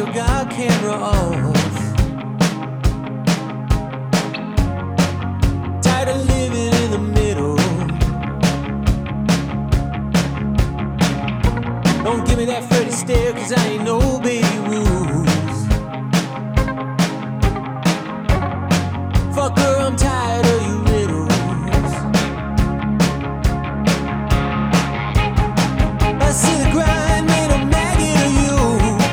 got camera off. Tired of living in the middle. Don't give me that flirty stare, cause I ain't no baby Ruth. Fuck her, I'm tired of you riddles. I see the grind made a maggot of you.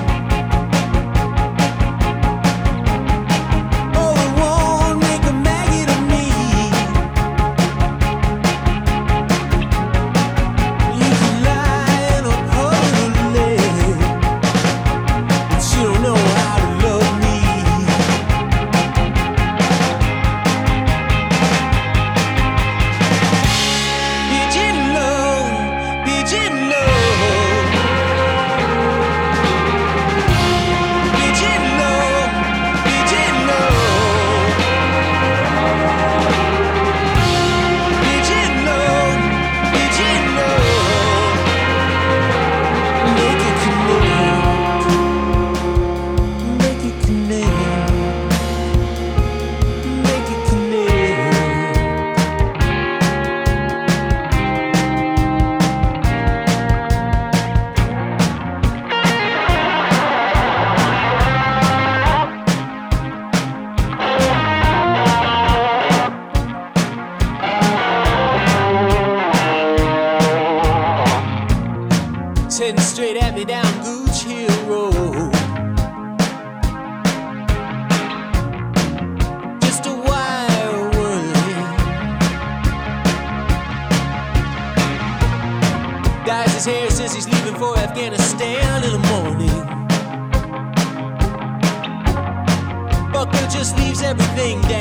Oh, it won't make a maggot of me. You can lie and uphold a leg, but you don't know how to love me. Pigeon love, pigeon love, pigeon love, pigeon love, pigeon love, pigeon love. Make it connect, make it connect, make it connect. It's heading straight at me down Gooch Hill Road. Just a wire whirling. Dyes his hair, says he's leaving for Afghanistan in the morning. Fucker just leaves everything down.